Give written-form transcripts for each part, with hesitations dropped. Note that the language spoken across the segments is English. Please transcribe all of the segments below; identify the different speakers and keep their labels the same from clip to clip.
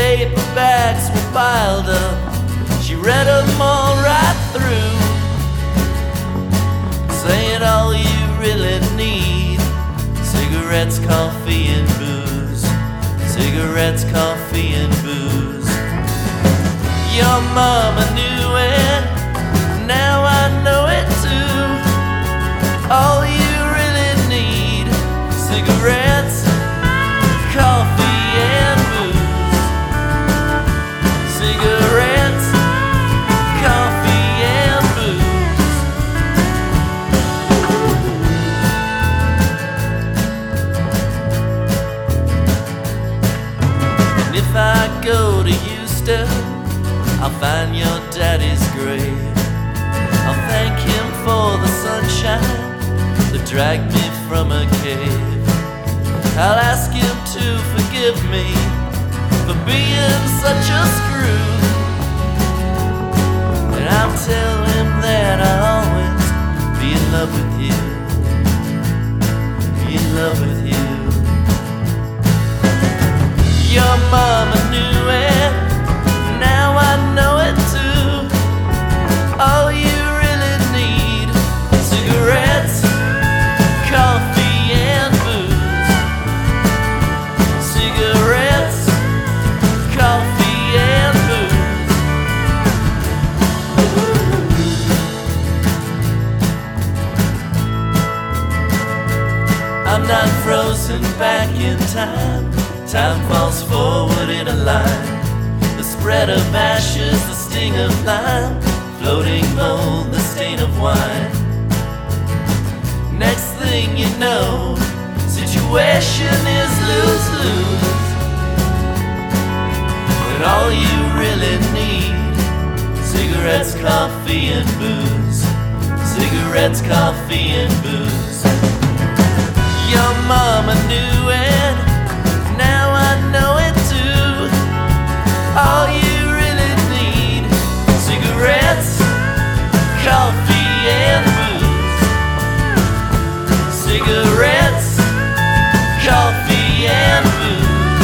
Speaker 1: paperbacks were piled up. She read them all right through, saying all you really need: cigarettes, coffee, and booze. Cigarettes, coffee, and booze. Your mama knew it, now I know it too. All you really need: cigarettes, coffee, and booze. Cigarettes, coffee, and booze. And if I go to Houston, I'll find your daddy's grave. I'll thank him for the sunshine that dragged me from a cave. I'll ask him to forgive me for being such a screw, and I'll tell him that I'll always be in love with you. Be in love with you. Your mama knew it, now I know it too. All you really need: cigarettes, coffee, and booze. Cigarettes, coffee, and booze. I'm not frozen back in time. Time falls forward in a line. The spread of ashes, the sting of lime, floating mold, the stain of wine. Next thing you know, situation is lose-lose. But all you really need: cigarettes, coffee, and booze. Cigarettes, coffee, and booze. Your mama knew it, now I know it too. All you really need: cigarettes, coffee, and booze. Cigarettes, coffee, and booze.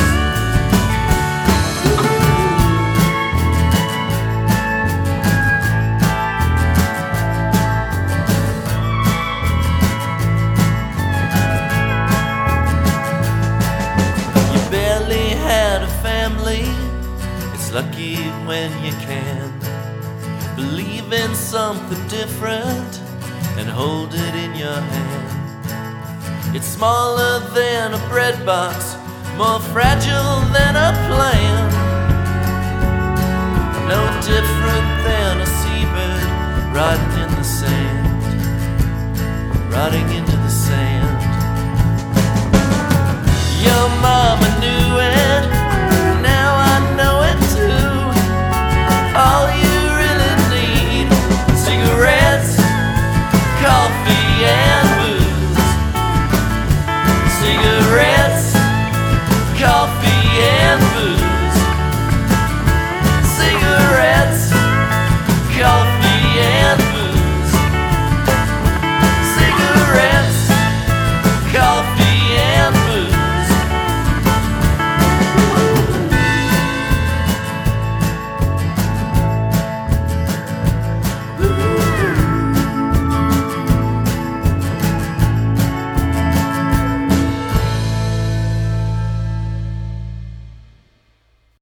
Speaker 1: You barely had a family. It's lucky when you can believe in something different and hold it in your hand. It's smaller than a bread box, more fragile than a plan. No different than a seabird riding